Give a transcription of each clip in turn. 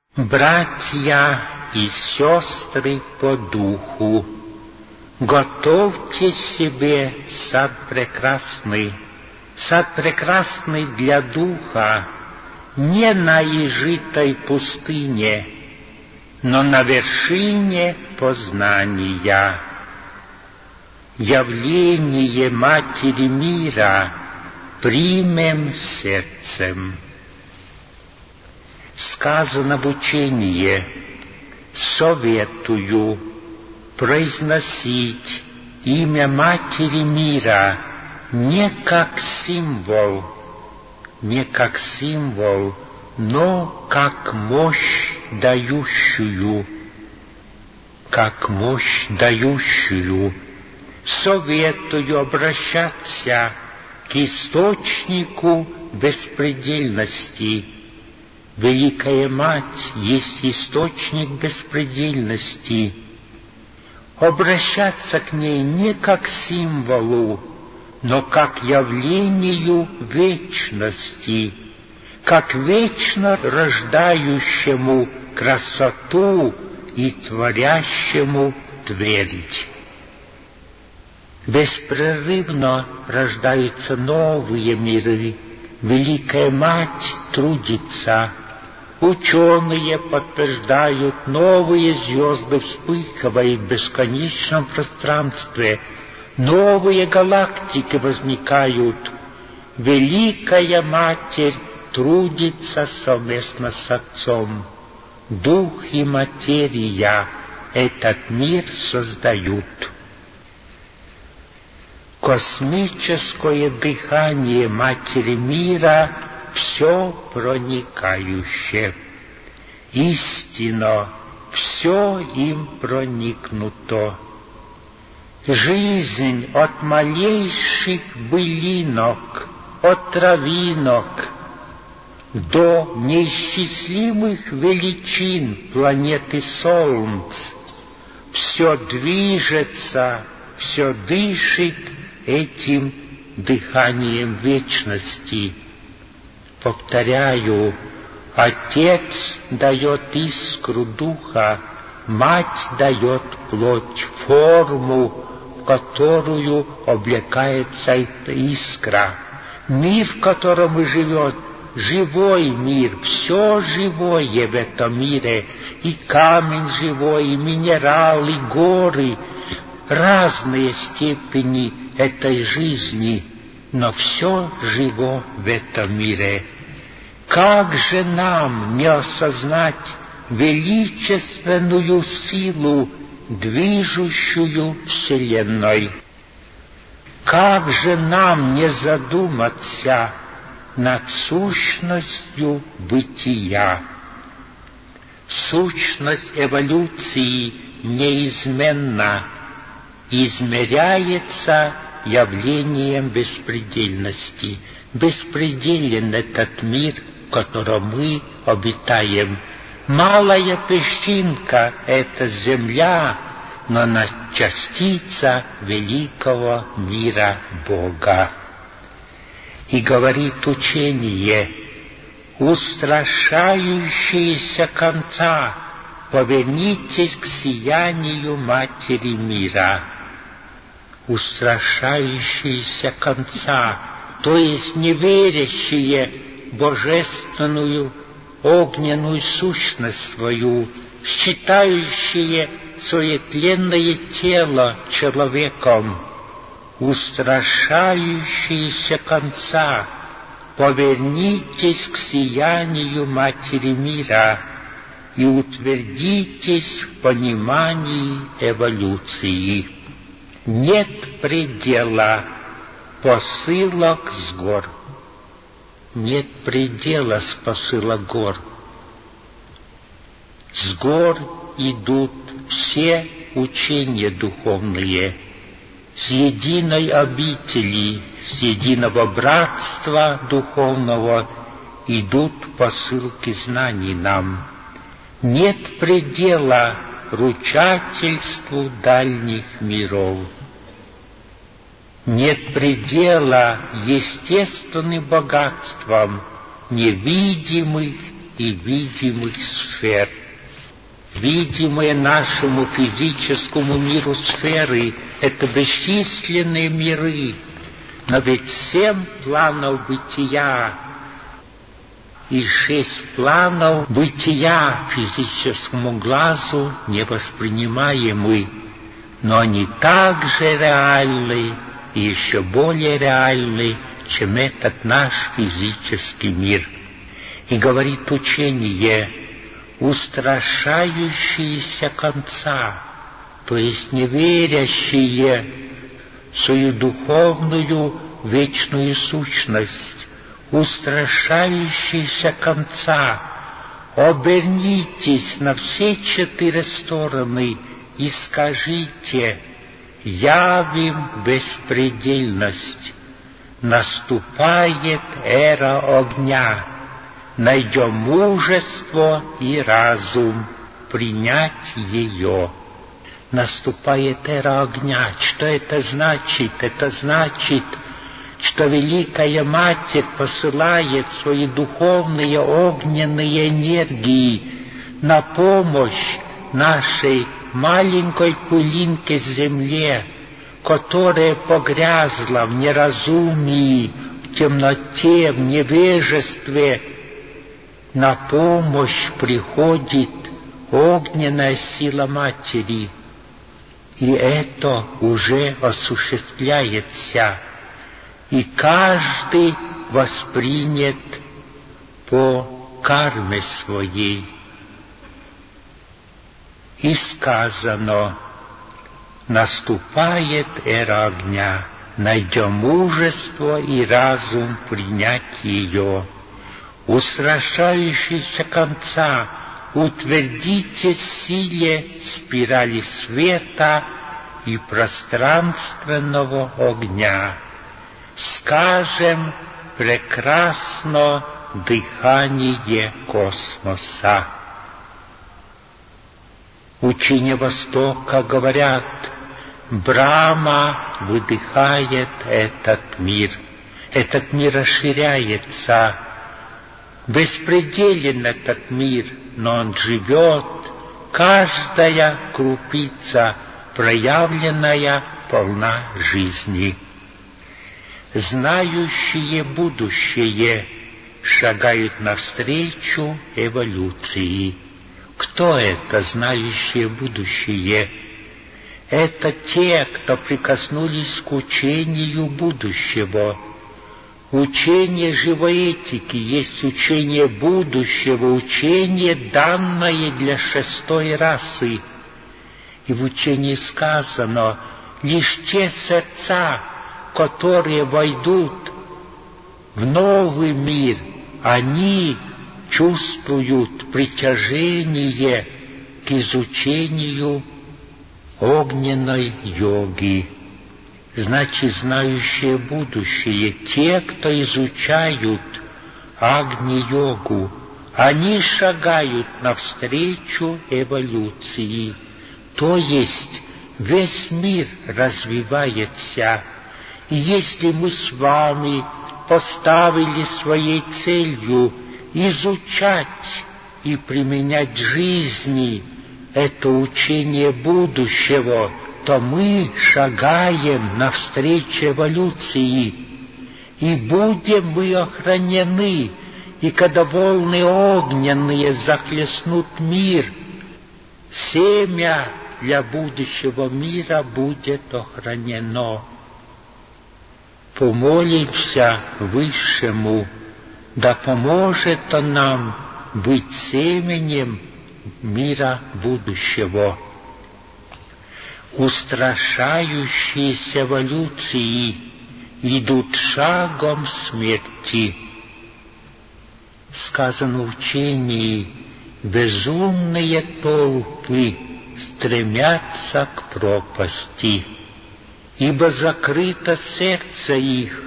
Братья и сестры по духу, готовьте себе сад прекрасный для духа, не на изжитой пустыне, но на вершине познания. Явление Матери мира примем сердцем. Сказано в учении: советую произносить имя Матери мира не как символ, но как мощь дающую. Советую обращаться к источнику беспредельности. Великая Мать есть источник беспредельности. Обращаться к ней не как символу, но как явлению вечности, как вечно рождающему красоту и творящему твердь. Беспрерывно рождаются новые миры. Великая Мать трудится. Ученые подтверждают, новые звезды вспыхивают в бесконечном пространстве. Новые галактики возникают. Великая Матерь трудится совместно с Отцом. Дух и материя этот мир создают. Космическое дыхание Матери мира все проникающее. Истинно все им проникнуто. Жизнь от малейших былинок, от травинок до неисчислимых величин планеты Солнц, все движется, все дышит этим дыханием вечности. Повторяю, Отец дает искру Духа, Мать дает плоть, форму, в которую облекается эта искра. Мир, в котором живет, живой мир, все живое в этом мире, и камень живой, и минерал, и горы, разные степени этой жизни, но все живо в этом мире. Как же нам не осознать величественную силу, движущую Вселенной? Как же нам не задуматься над сущностью бытия? Сущность эволюции неизменна, измеряется явлением беспредельности. Беспределен этот мир, в котором мы обитаем. Малая песчинка — это земля, но она частица великого мира Бога. И говорит учение: устрашающиеся конца, повернитесь к сиянию Матери мира. Устрашающиеся конца, то есть неверящие божественную огненную сущность свою, считающие свое тленное тело человеком. Устрашающиеся конца, повернитесь к сиянию Матери мира и утвердитесь в понимании эволюции. Нет предела посылок с гор. Нет предела с посылок гор. С гор идут все учения духовные, с единой обители, с единого братства духовного идут посылки знаний нам. Нет предела ручательству дальних миров. Нет предела естественным богатствам невидимых и видимых сфер. Видимые нашему физическому миру сферы — это бесчисленные миры, но ведь 7 планов бытия и 6 планов бытия физическому глазу не воспринимаемы, но они также реальны и еще более реальны, чем этот наш физический мир. И говорит учение: устрашающиеся конца, то есть не верящие в свою духовную вечную сущность, устрашающиеся конца, обернитесь на все 4 стороны и скажите: явим беспредельность, наступает эра огня, найдем мужество и разум принять ее. Наступает эра огня. Что это значит? Это значит, что Великая Матерь посылает свои духовные огненные энергии на помощь нашей маленькой пылинке земле, которая погрязла в неразумии, в темноте, в невежестве. На помощь приходит огненная сила Матери, и это уже осуществляется, и каждый воспринят по карме своей. И сказано: наступает эра огня, найдем мужество и разум принять ее. Устрашающиеся конца, утвердитесь в силе спирали света и пространственного огня. Скажем прекрасно дыхание космоса. Учения Востока говорят: Брахма выдыхает этот мир расширяется. Беспределен этот мир, но он живет, каждая крупица проявленная полна жизни. Знающие будущее шагают навстречу эволюции. Кто это знающие будущее? Это те, кто прикоснулись к учению будущего. Учение живой этики есть учение будущего, учение, данное для 6-й расы. И в учении сказано: лишь те сердца, которые войдут в новый мир, они чувствуют притяжение к изучению огненной йоги. Значит, знающие будущее, те, кто изучают Агни-йогу, они шагают навстречу эволюции. То есть весь мир развивается. И если мы с вами поставили своей целью изучать и применять в жизни это учение будущего, то мы шагаем навстречу эволюции, и будем мы охранены, и когда волны огненные захлестнут мир, семя для будущего мира будет охранено. Помолимся Высшему, да поможет Он нам быть семенем мира будущего. Устрашающиеся эволюции идут шагом смерти. Сказано в учении: безумные толпы стремятся к пропасти, ибо закрыто сердце их,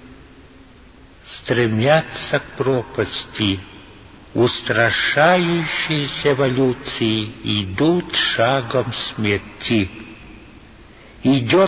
стремятся к пропасти. Устрашающиеся эволюции идут шагом смерти. Идет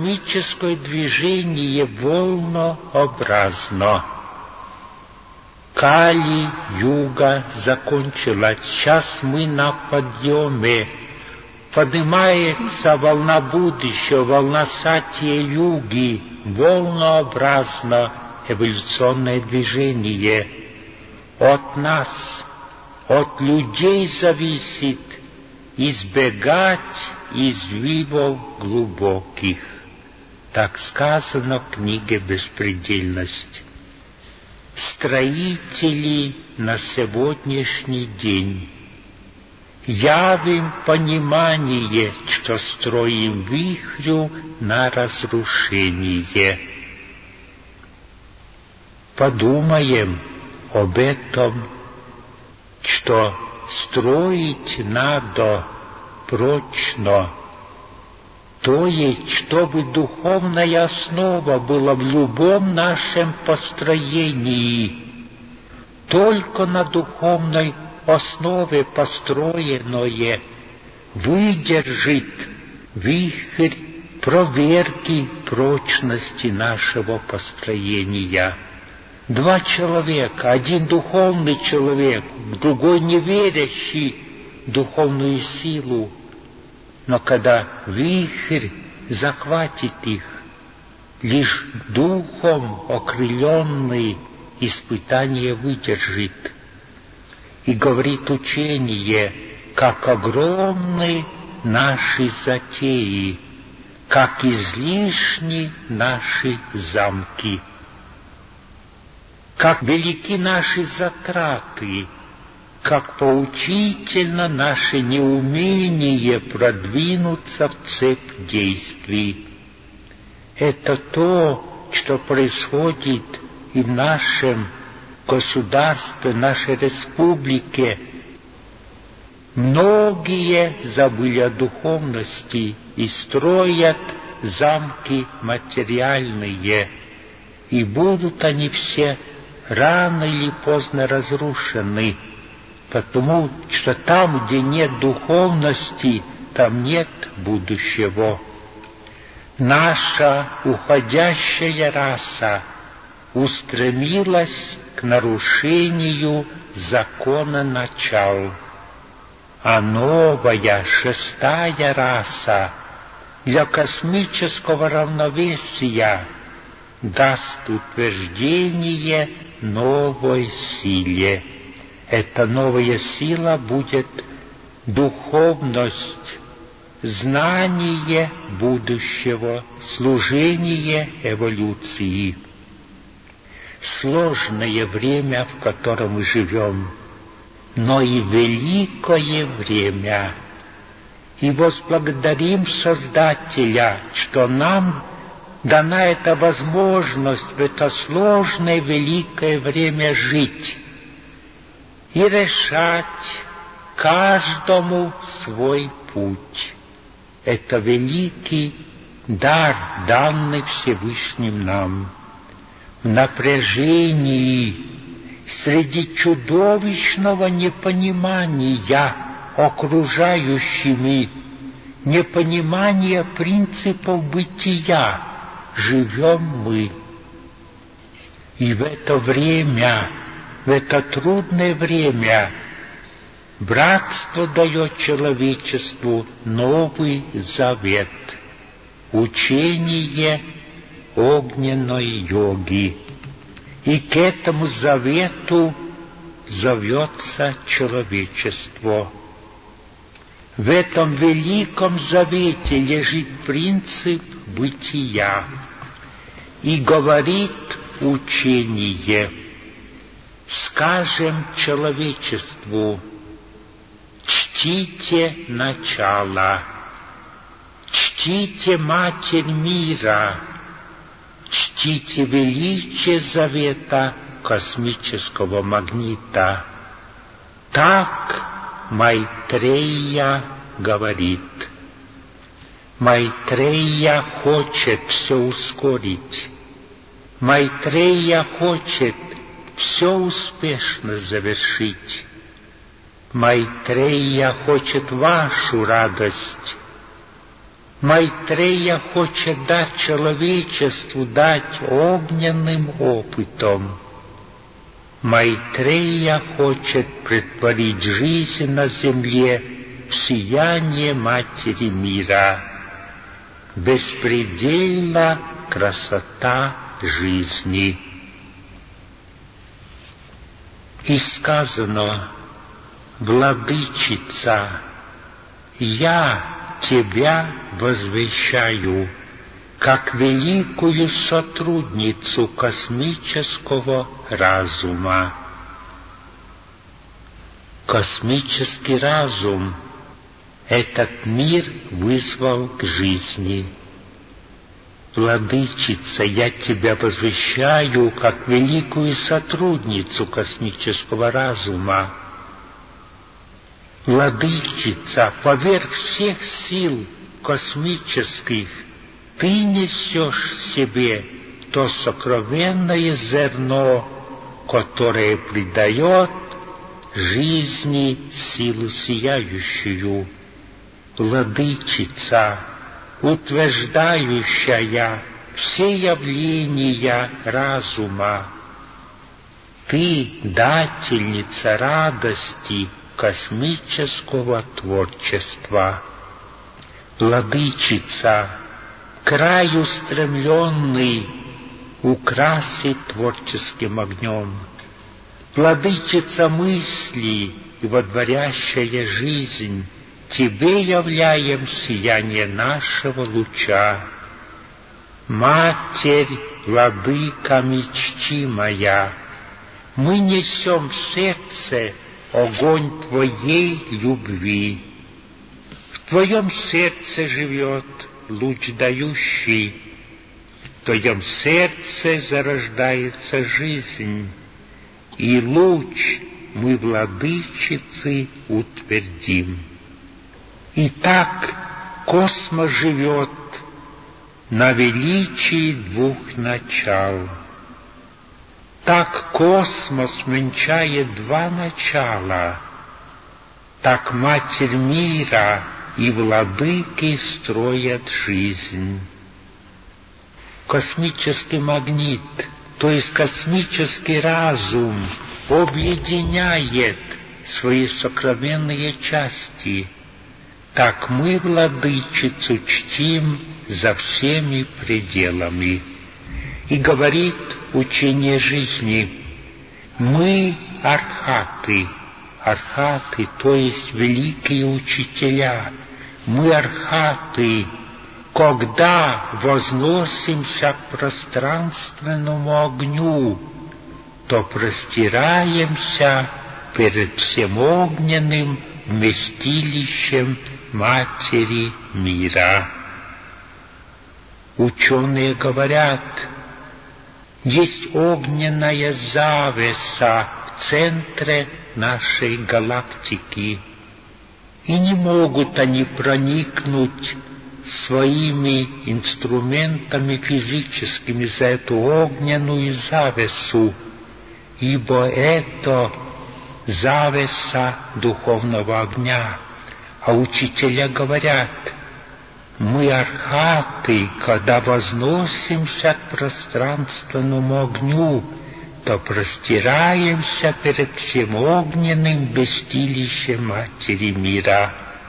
космическое движение волнообразно. Кали-юга закончилась, сейчас мы на подъеме. Поднимается волна будущего, волна сатья-юги, волнообразно эволюционное движение. От нас, от людей зависит избегать извивов глубоких. Так сказано в книге «Беспредельность». Строители на сегодняшний день явим понимание, что строим вихрю на разрушение. Подумаем об этом, что строить надо прочно, то есть, чтобы духовная основа была в любом нашем построении. Только на духовной основе построенное выдержит вихрь проверки прочности нашего построения. Два человека, один духовный человек, другой неверящий в духовную силу. Но когда вихрь захватит их, лишь духом окрыленный испытание выдержит. И говорит учение, как огромны наши затеи, как излишни наши замки, как велики наши затраты, как поучительно наше неумение продвинуться в цепь действий. Это то, что происходит и в нашем государстве, в нашей республике. Многие забыли о духовности и строят замки материальные, и будут они все рано или поздно разрушены, потому что там, где нет духовности, там нет будущего. Наша уходящая раса устремилась к нарушению закона начал, а новая, шестая раса для космического равновесия даст утверждение новой силе. Эта новая сила будет духовность, знание будущего, служение эволюции. Сложное время, в котором мы живем, но и великое время. И возблагодарим Создателя, что нам дана эта возможность в это сложное великое время жить и решать каждому свой путь. Это великий дар, данный Всевышним нам. В напряжении, среди чудовищного непонимания окружающими, непонимания принципов бытия, живем мы. И в это время, в это трудное время, братство дает человечеству новый завет, учение огненной йоги. И к этому завету зовется человечество. В этом великом завете лежит принцип бытия. И говорит учение: скажем человечеству, чтите начало, чтите Матерь мира, чтите величие завета космического магнита. Так Майтрея говорит. Майтрея хочет все ускорить. Майтрея хочет все успешно завершить. Майтрея хочет вашу радость. Майтрея хочет дать человечеству, дать огненным опытом. Майтрея хочет претворить жизнь на земле в сияние Матери мира. Беспредельна красота жизни. И сказано: «Владычица, я тебя возвещаю как великую сотрудницу космического разума». Космический разум этот мир вызвал к жизни. Владычица, я тебя возвещаю как великую сотрудницу космического разума. Владычица, поверх всех сил космических, ты несешь в себе то сокровенное зерно, которое придает жизни силу сияющую. Владычица, утверждающая все явления разума, ты дательница радости космического творчества. Владычица, край устремленный украсит творческим огнем. Владычица мысли и водворящая жизнь, тебе являем сияние нашего луча. Матерь, владыка мечти моя, мы несем в сердце огонь твоей любви. В твоем сердце живет луч дающий, в твоем сердце зарождается жизнь, и луч мы, владычицы, утвердим. Итак, космос живет на величии двух начал. Так космос венчает два начала, так Матерь мира и владыки строят жизнь. Космический магнит, то есть космический разум, объединяет свои сокровенные части. Так мы владычицу чтим за всеми пределами. И говорит учение жизни: мы архаты, архаты, то есть великие учителя, мы архаты, когда возносимся к пространственному огню, то простираемся перед всем огненным вместилищем Матери мира. Ученые говорят, есть огненная завеса в центре нашей галактики, и не могут они проникнуть своими инструментами физическими за эту огненную завесу, ибо это завеса духовного огня. А учителя говорят, мы архаты, когда возносимся к пространственному огню, то простираемся перед всем огненным вместилищем Матери мира.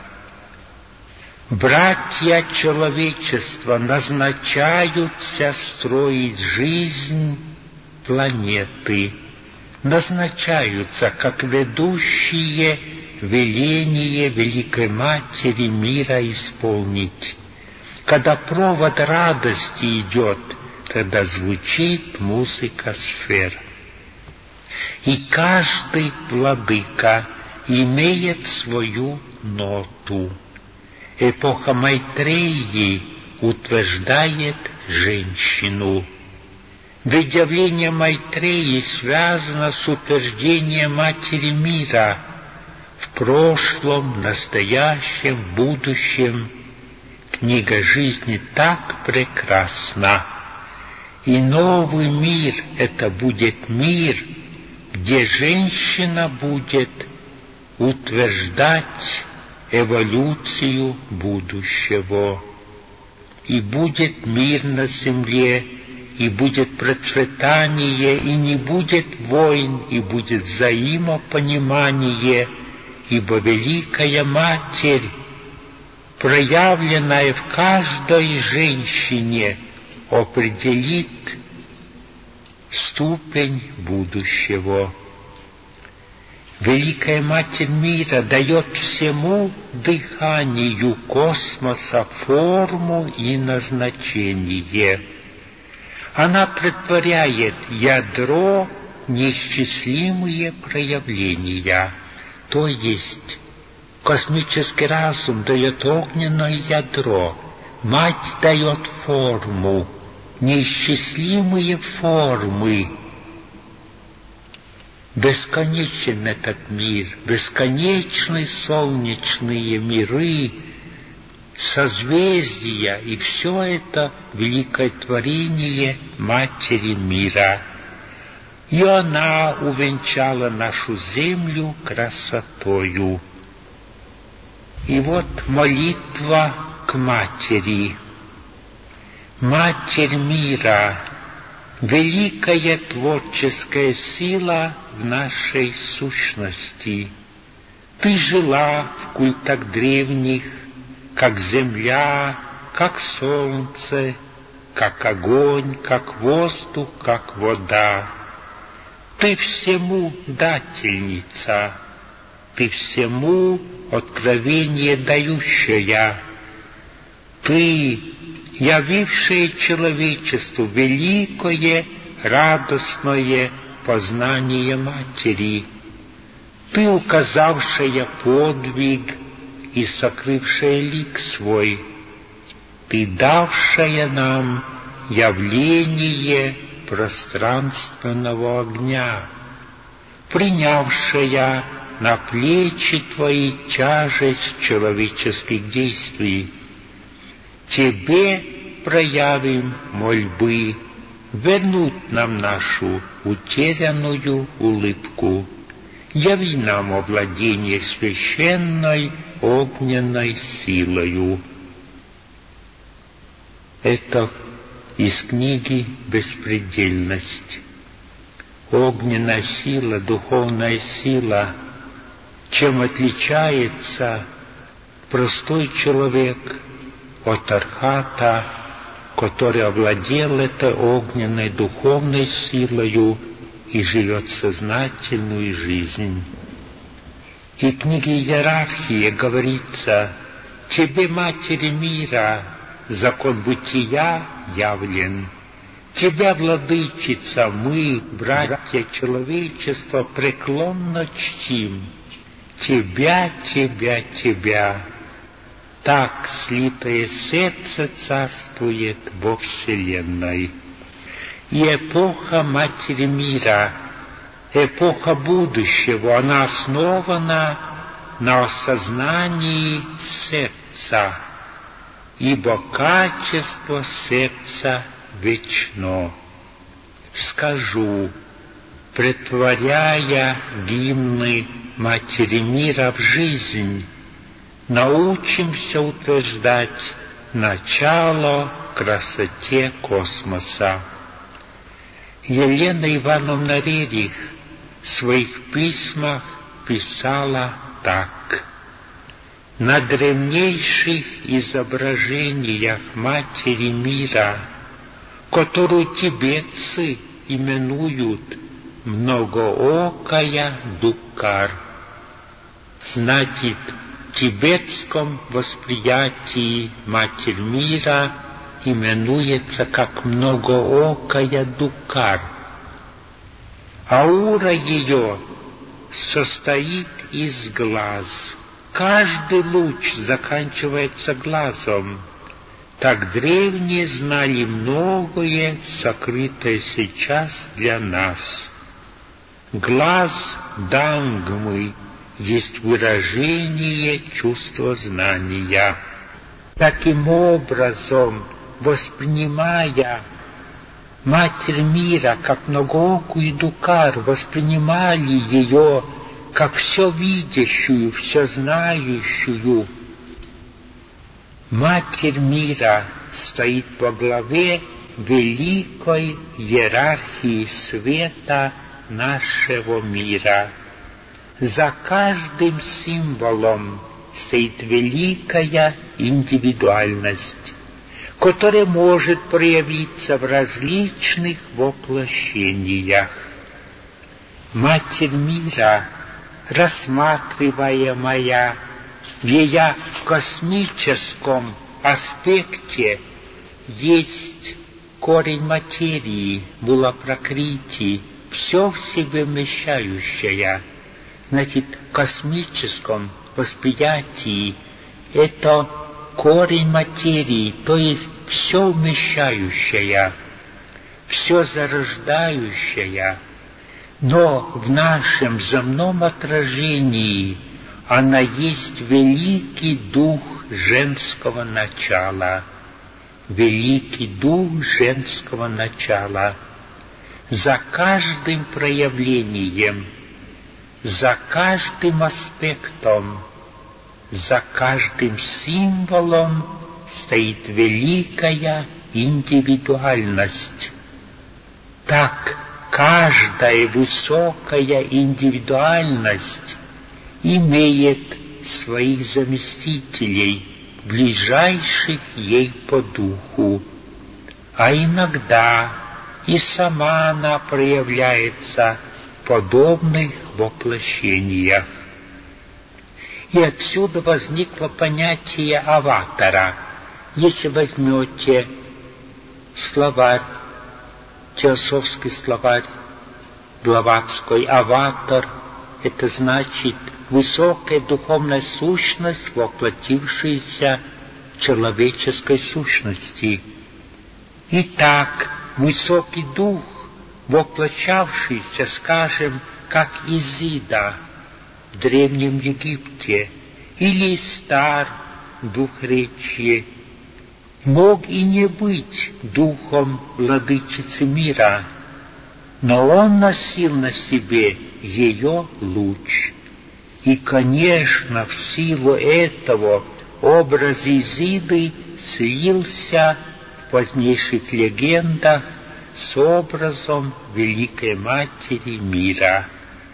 Братья человечества назначаются строить жизнь планеты, назначаются как ведущие веление Великой Матери мира исполнить. Когда провод радости идет, тогда звучит музыка сфер. И каждый владыка имеет свою ноту. Эпоха Майтреи утверждает женщину. Ведь явление Майтреи связано с утверждением Матери мира в прошлом, настоящем, будущем. Книга жизни так прекрасна. И новый мир — это будет мир, где женщина будет утверждать эволюцию будущего. И будет мир на земле, и будет процветание, и не будет войн, и будет взаимопонимание, ибо Великая Матерь, проявленная в каждой женщине, определит ступень будущего. Великая Матерь мира дает всему дыханию космоса форму и назначение. Она претворяет ядро в неисчислимые проявления, то есть космический разум дает огненное ядро, Мать дает форму, неисчислимые формы. Бесконечен этот мир, бесконечны солнечные миры, созвездия, и все это великое творение Матери мира. И она увенчала нашу землю красотою. И вот молитва к Матери. Матерь мира, великая творческая сила в нашей сущности. Ты жила в культах древних, как земля, как солнце, как огонь, как воздух, как вода. Ты всему дательница, ты всему откровение дающая. Ты, явившая человечеству великое, радостное познание Матери. Ты, указавшая подвиг и сокрывшая лик свой. Ты, давшая нам явление пространственного огня, принявшая на плечи Твои тяжесть человеческих действий. Тебе проявим мольбы вернуть нам нашу утерянную улыбку. Яви нам овладение священной огненной силою. Это из книги «Беспредельность». Огненная сила, духовная сила. Чем отличается простой человек от архата, который овладел этой огненной духовной силою и живет сознательную жизнь? И в книге «Иерархия» говорится: «Тебе, Матери мира, закон бытия явлен. Тебя, Владычица, мы, братья человечества, преклонно чтим. Тебя, тебя, тебя». Так слитое сердце царствует во Вселенной. И эпоха Матери мира, эпоха будущего, она основана на осознании сердца, ибо качество сердца вечно. Скажу, претворяя гимны Матери мира в жизнь, научимся утверждать начало красоте космоса. Елена Ивановна Рерих в своих письмах писала так: «На древнейших изображениях Матери мира, которую тибетцы именуют многоокая Дуккар, значит, в тибетском восприятии Матерь мира именуется как многоокая Дуккар. Аура ее состоит из глаз. Каждый луч заканчивается глазом. Так древние знали многое, сокрытое сейчас для нас. Глаз Дангмы есть выражение чувства знания. Таким образом, воспринимая Матерь мира как многоокую Дуккар, воспринимали ее как все видящую, все знающую. Матерь мира стоит во главе великой иерархии света нашего мира. За каждым символом стоит великая индивидуальность, которая может проявиться в различных воплощениях. Матерь мира, рассматриваемая в ее космическом аспекте, есть корень материи, Мула-Пракрити, все в себе вмещающая. Значит, в космическом восприятии это корень материи, то есть все вмещающая, все зарождающая. Но в нашем земном отражении она есть великий дух женского начала. Великий дух женского начала. За каждым проявлением, за каждым аспектом, за каждым символом стоит великая индивидуальность. Так каждая высокая индивидуальность имеет своих заместителей, ближайших ей по духу, а иногда и сама она проявляется в подобных воплощениях. И отсюда возникло понятие аватара. Если возьмете словарь, теософский словарь Блаватской, аватар — это значит высокая духовная сущность, воплотившаяся в человеческой сущности. Итак, высокий дух, воплощавшийся, скажем, как Изида в Древнем Египте, или Истар в Двухречье, мог и не быть духом владычицы мира, но он носил на себе ее луч. И, конечно, в силу этого образ Изиды слился в позднейших легендах с образом Великой Матери мира.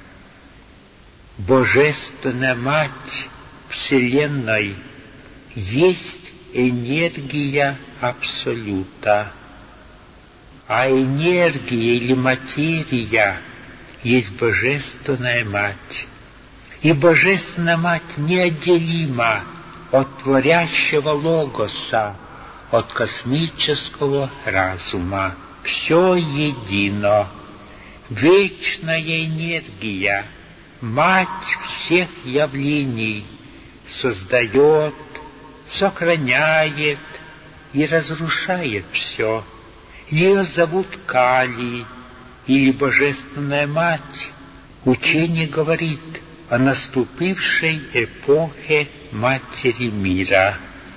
Божественная Мать Вселенной есть энергия Абсолюта, а энергия или материя есть Божественная Мать. И Божественная Мать неотделима от творящего Логоса, от космического разума. Все едино. Вечная энергия, Мать всех явлений, создает, сохраняет и разрушает все. Ее зовут Кали, или Божественная Мать. Учение говорит о наступившей эпохе Матери мира.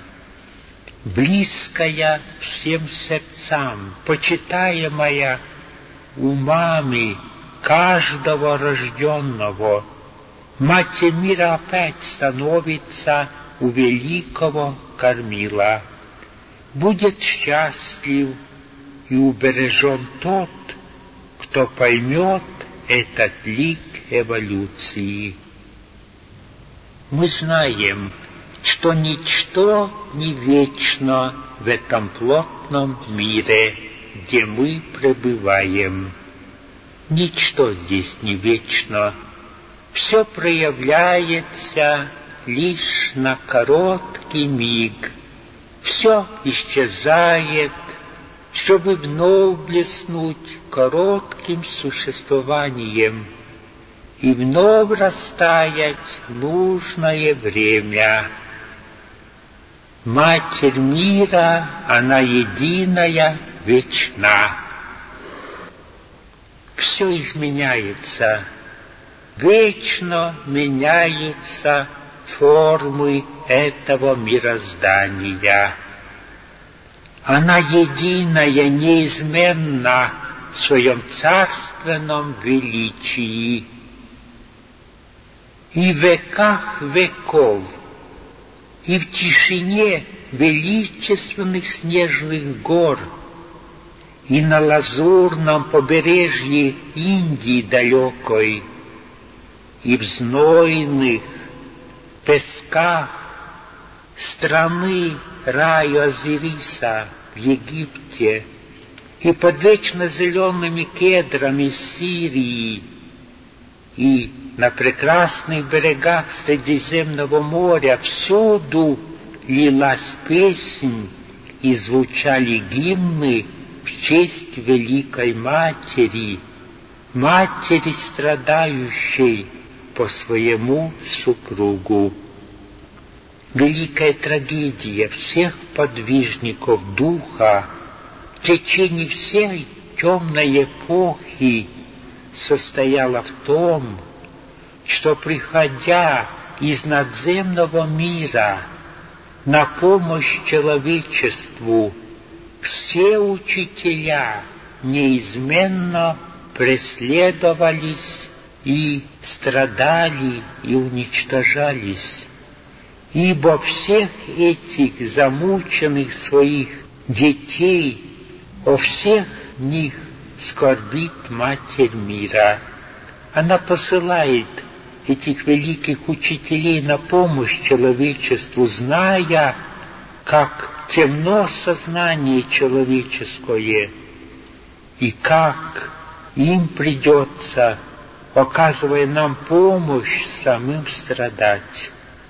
Близкая всем сердцам, почитаемая умами каждого рожденного, Матерь мира опять становится у великого кормила. Будет счастлив и убережен тот, кто поймет этот лик эволюции. Мы знаем, что ничто не вечно в этом плотном мире, где мы пребываем. Ничто здесь не вечно. Все проявляется лишь на короткий миг. Все исчезает, чтобы вновь блеснуть коротким существованием и вновь растаять в нужное время. Матерь мира, она единая, вечна. Все изменяется, вечно меняются формы этого мироздания. Она единая, неизменна в своем царственном величии. И в веках веков, и в тишине величественных снежных гор, и на лазурном побережье Индии далекой, и в знойных песках страны рая Озириса в Египте, и под вечно зелеными кедрами Сирии, и на прекрасных берегах Средиземного моря всюду лилась песнь и звучали гимны в честь Великой Матери, Матери, страдающей по своему супругу. Великая трагедия всех подвижников духа в течение всей темной эпохи состояла в том, что, приходя из надземного мира на помощь человечеству, все учителя неизменно преследовались и страдали и уничтожались, ибо всех этих замученных своих детей, о всех них скорбит Матерь мира. Она посылает этих великих учителей на помощь человечеству, зная, как темно сознание человеческое и как им придется, оказывая нам помощь, самим страдать.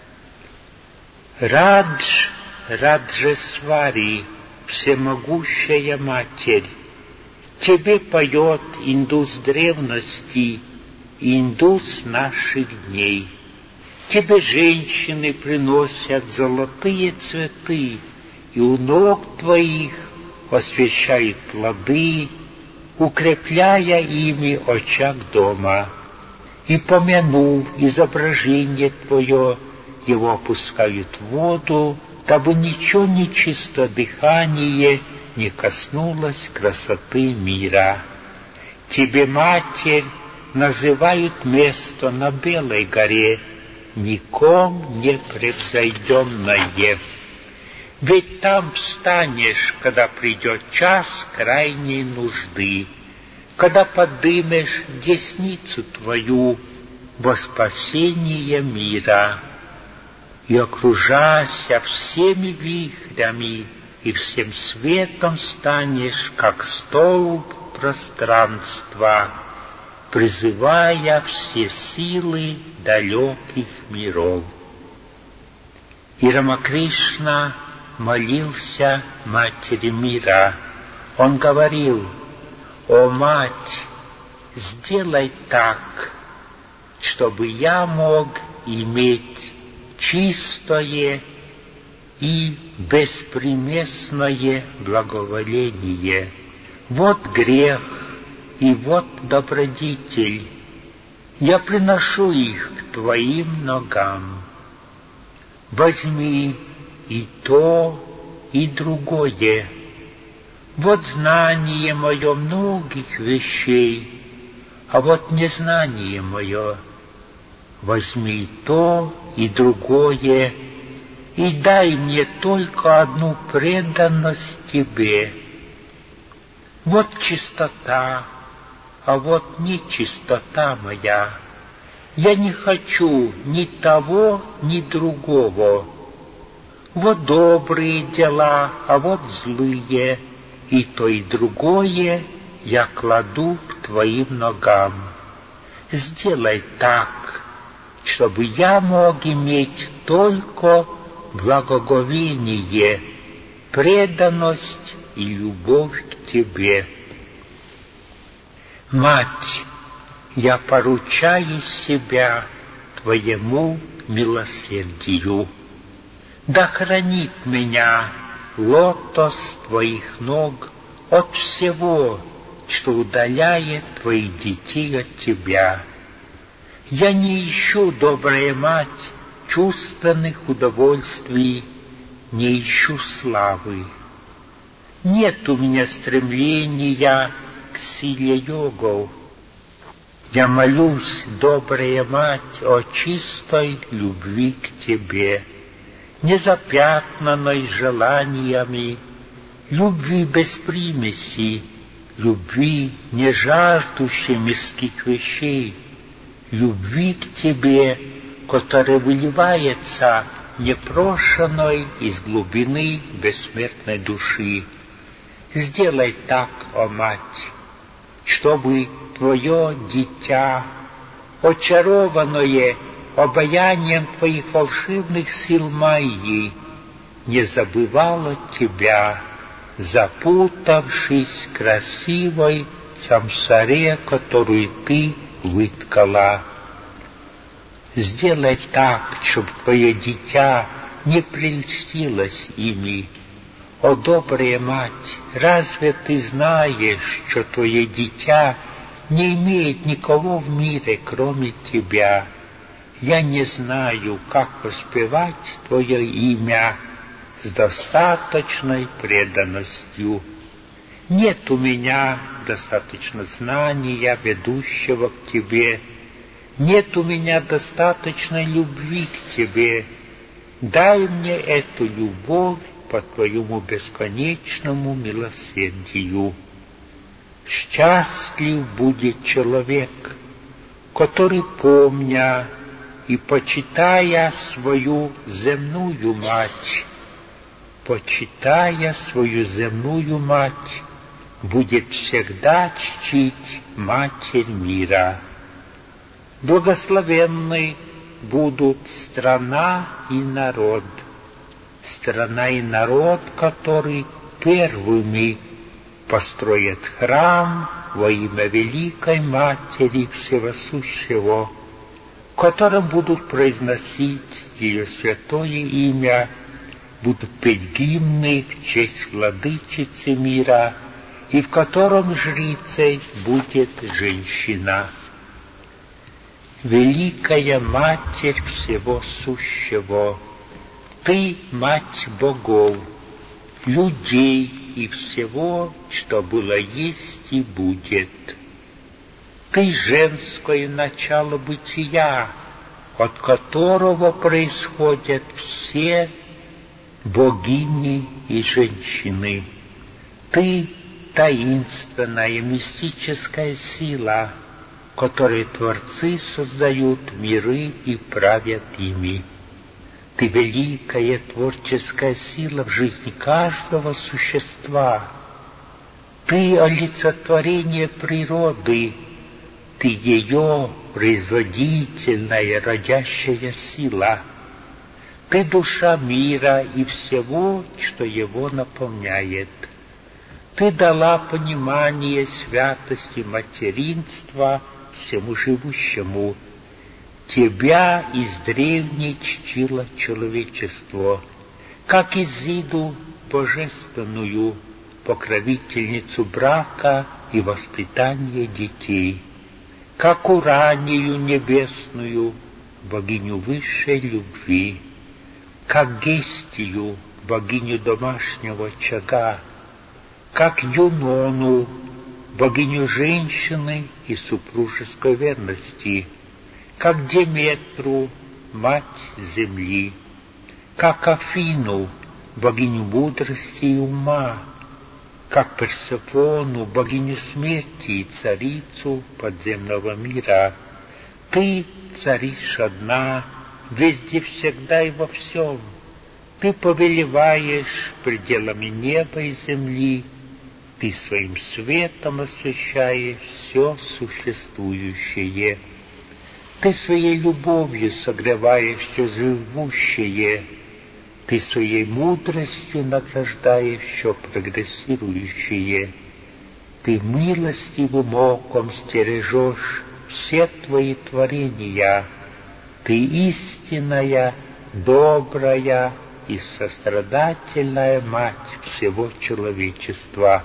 Раджесвари, всемогущая Матерь, тебе поет индус древности и индус наших дней. Тебе женщины приносят золотые цветы, и у ног твоих освещают плоды, укрепляя ими очаг дома. И, помянув изображение твое, его опускают в воду, дабы ничего нечисто дыхание не коснулось красоты мира. Тебе, Матерь, называют место на Белой горе, ником не превзойденное. Ведь там встанешь, когда придет час крайней нужды, когда подымешь десницу твою во спасение мира, и, окружася всеми вихрями и всем светом, станешь, как столб пространства, призывая все силы далеких миров. И Рамакришна молился Матери мира. Он говорил: «О Мать, сделай так, чтобы я мог иметь чистое и беспримесное благоволение. Вот грех и вот добродетель. Я приношу их к Твоим ногам. Возьми и то, и другое. Вот знание мое многих вещей, а вот незнание мое. Возьми и то, и другое, и дай мне только одну преданность Тебе. Вот чистота, а вот нечистота моя. Я не хочу ни того, ни другого. Вот добрые дела, а вот злые, и то, и другое я кладу к Твоим ногам. Сделай так, чтобы я мог иметь только благоговение, преданность и любовь к Тебе. Мать, я поручаю себя Твоему милосердию. Да хранит меня лотос Твоих ног от всего, что удаляет Твоих детей от Тебя. Я не ищу, добрая Мать, чувственных удовольствий, не ищу славы. Нет у меня стремления к силе йогов. Я молюсь, добрая Мать, о чистой любви к Тебе, незапятнанной желаниями, любви без примеси, любви, не жаждущей мирских вещей, любви к Тебе, которая выливается непрошенной из глубины бессмертной души. Сделай так, о Мать, чтобы Твое дитя, очарованное обаянием Твоих волшебных сил Майи, не забывало Тебя, запутавшись в красивой самсаре, которую Ты выткала. Сделай так, чтобы Твое дитя не прельстилось ими. О, добрая Мать, разве Ты знаешь, что Твое дитя не имеет никого в мире, кроме Тебя? Я не знаю, как воспевать Твое имя с достаточной преданностью. Нет у меня достаточно знания, ведущего к Тебе. Нет у меня достаточной любви к Тебе. Дай мне эту любовь по Твоему бесконечному милосердию. Счастлив будет человек, который, помня и почитая свою земную мать, будет всегда чтить Матерь мира. Благословенны будут страна и народ, который первыми построит храм во имя Великой Матери Всевосущего, в котором будут произносить ее святое имя, будут петь гимны в честь Владычицы мира, и в котором жрицей будет женщина. Великая Матерь Всего Сущего, Ты Мать богов, людей и всего, что было, есть и будет. Ты женское начало бытия, от которого происходят все богини и женщины. Ты таинственная мистическая сила, которой творцы создают миры и правят ими. Ты великая творческая сила в жизни каждого существа. Ты олицетворение природы. Ты ее производительная, родящая сила. Ты душа мира и всего, что его наполняет. Ты дала понимание святости материнства всему живущему. Тебя издревле чтило человечество, как Изиду божественную, покровительницу брака и воспитания детей, как Уранию небесную, богиню высшей любви, как Гестию, богиню домашнего очага, как Юнону, богиню женщины и супружеской верности, как Деметру, мать земли, как Афину, богиню мудрости и ума, как Персефону, богиню смерти и царицу подземного мира. Ты царишь одна, везде, всегда и во всем. Ты повелеваешь пределами неба и земли. Ты своим светом освещаешь все существующее. Ты своей любовью согреваешь все живущее. Ты своей мудростью награждаешь все прогрессирующее. Ты милостивым оком стережешь все твои творения. Ты истинная, добрая и сострадательная Мать всего человечества.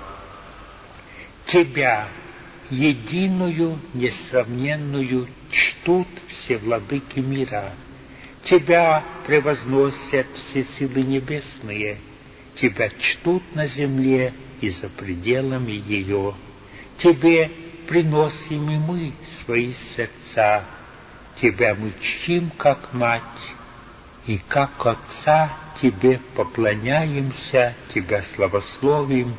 Тебя, единую, несравненную, чтут все владыки мира. Тебя превозносят все силы небесные. Тебя чтут на земле и за пределами ее. Тебе приносим и мы свои сердца. Тебя мы чтим как Мать, и как Отца Тебе поклоняемся, Тебя славословим,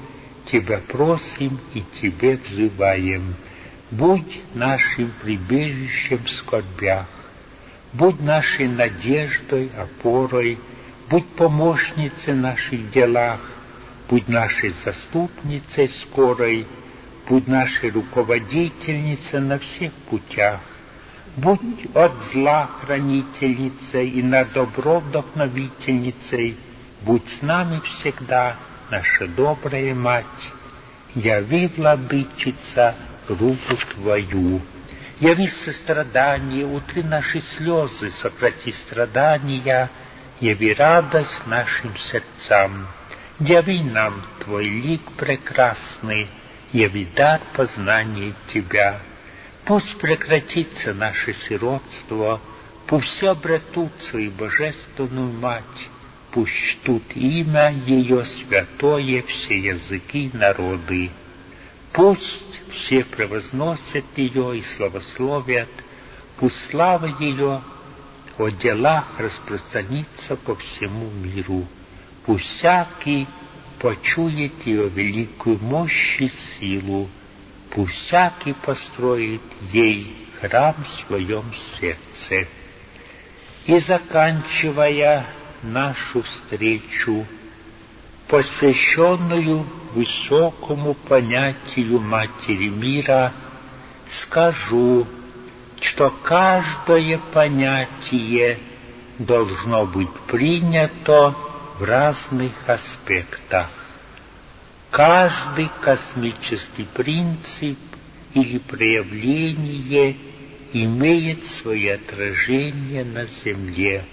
Тебя просим и Тебе взываем. Будь нашим прибежищем в скорбях, будь нашей надеждой, опорой, будь помощницей в наших делах, будь нашей заступницей скорой, будь нашей руководительницей на всех путях, будь от зла хранительницей и на добро вдохновительницей, будь с нами всегда, наша добрая Мать. Яви, Владычица, руку Твою. Яви сострадание, утри наши слезы, сократи страдания, яви радость нашим сердцам. Яви нам Твой лик прекрасный, яви дар познания Тебя. Пусть прекратится наше сиротство, пусть все обретут свою божественную Мать, пусть чтут имя Ее святое все языки и народы. Пусть все превозносят Ее и славословят, пусть слава Ее о делах распространится по всему миру. Пусть всякий почует Ее великую мощь и силу, пусть всякий построит ей храм в своем сердце. И заканчивая нашу встречу, посвященную высокому понятию Матери мира, скажу, что каждое понятие должно быть принято в разных аспектах. Каждый космический принцип или проявление имеет свое отражение на Земле.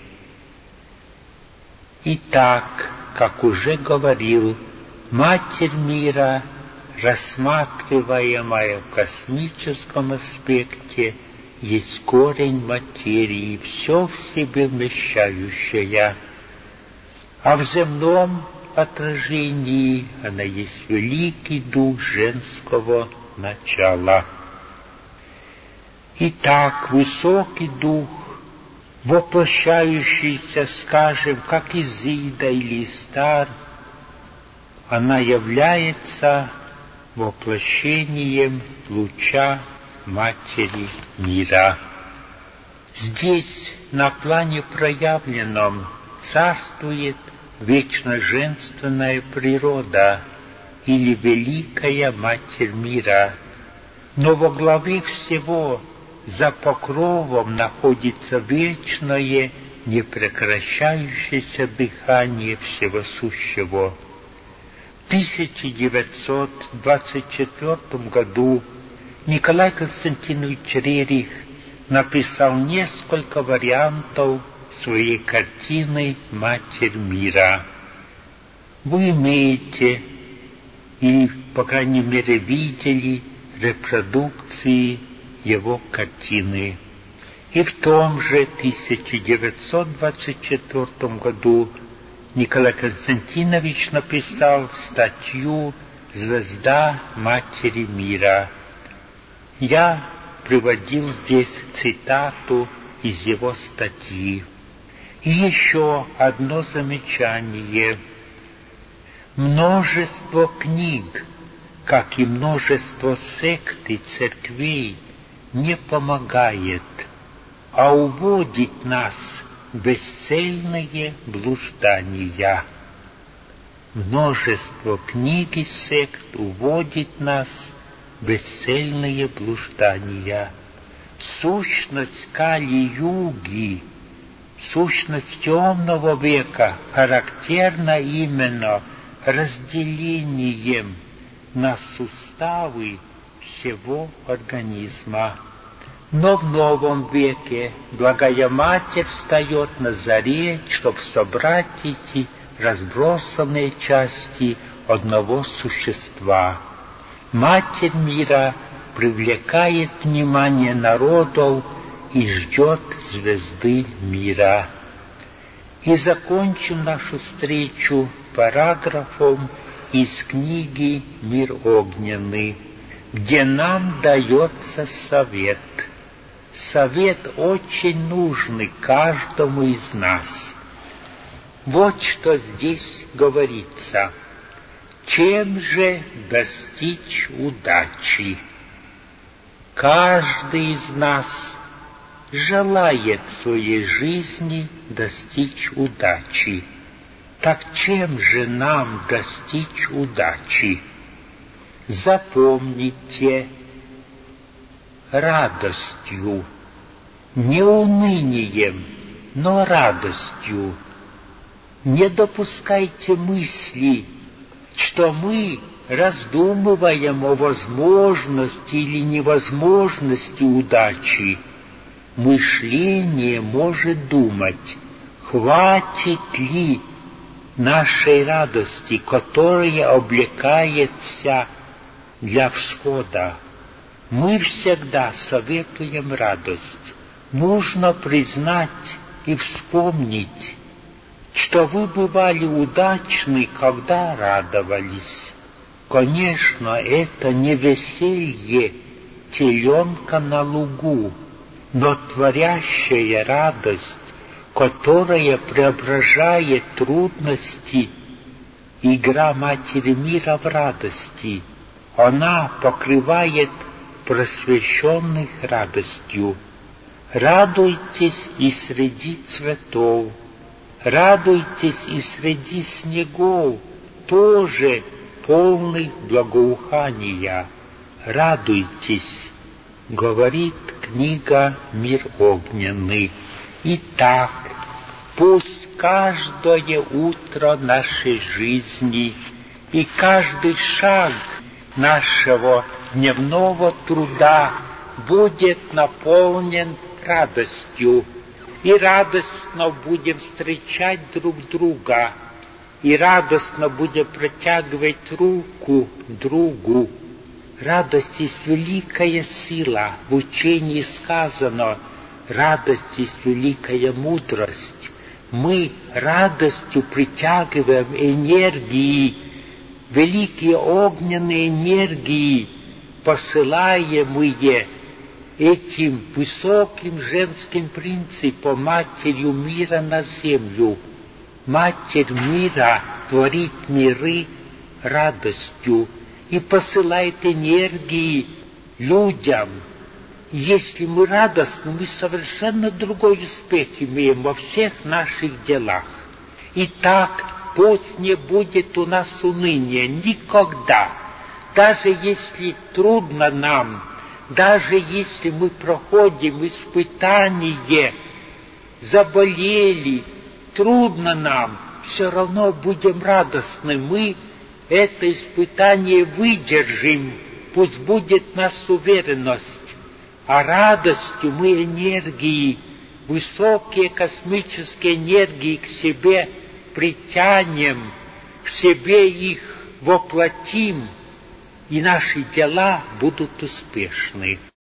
Итак, как уже говорил, Матерь мира, рассматриваемая в космическом аспекте, есть корень материи, все в себе вмещающая, а в земном отражении она есть великий дух женского начала. Итак, высокий дух, воплощающийся, скажем, как Изида или Истар, она является воплощением луча Матери мира. Здесь, на плане проявленном, царствует вечно женственная природа или Великая Матерь мира, но во главе всего за покровом находится вечное, непрекращающееся дыхание всего сущего. В 1924 году Николай Константинович Рерих написал несколько вариантов своей картины «Матерь мира». Вы имеете, или, по крайней мере, видели репродукции его картины. И в том же 1924 году Николай Константинович написал статью «Звезда Матери мира». Я приводил здесь цитату из его статьи. И еще одно замечание. Множество книг, как и множество сект и церквей, не помогает, а уводит нас в бесцельные блуждания. Множество книг и сект уводит нас в бесцельные блуждания. Сущность Кали-юги, сущность темного века характерна именно разделением на суставы всего организма. Но в новом веке Благая Матерь встает на заре, чтобы собрать эти разбросанные части одного существа. Матерь мира привлекает внимание народов и ждет звезды мира. И закончим нашу встречу параграфом из книги «Мир огненный», где нам дается совет. Совет очень нужный каждому из нас. Вот что здесь говорится. Чем же достичь удачи? Каждый из нас желает в своей жизни достичь удачи. Так чем же нам достичь удачи? Запомните, радостью, не унынием, но радостью. Не допускайте мысли, что мы раздумываем о возможности или невозможности удачи. Мышление может думать, хватит ли нашей радости, которая облекается для всхода. Мы всегда советуем радость. Нужно признать и вспомнить, что вы бывали удачны, когда радовались. Конечно, это не веселье теленка на лугу, но творящая радость, которая преображает трудности, игра Матери Мира в радости. Она покрывает просвещенных радостью. Радуйтесь и среди цветов, радуйтесь и среди снегов, тоже полных благоухания. Радуйтесь, говорит книга «Мир огненный». Итак, пусть каждое утро нашей жизни и каждый шаг нашего дневного труда будет наполнен радостью, и радостно будем встречать друг друга, и радостно будем протягивать руку другу. Радость есть великая сила. В учении сказано: радость есть великая мудрость. Мы радостью притягиваем энергии, великие огненные энергии, посылаемые этим высоким женским принципом Матерью мира на землю. Матерь мира творит миры радостью и посылает энергии людям. Если мы радостны, мы совершенно другой успех имеем во всех наших делах. Итак, пусть не будет у нас уныния никогда. Даже если трудно нам, даже если мы проходим испытание, заболели, трудно нам, все равно будем радостны. Мы это испытание выдержим, пусть будет в нас уверенность. А радостью мы энергии, высокие космические энергии к себе притянем, в себе их воплотим, и наши дела будут успешны.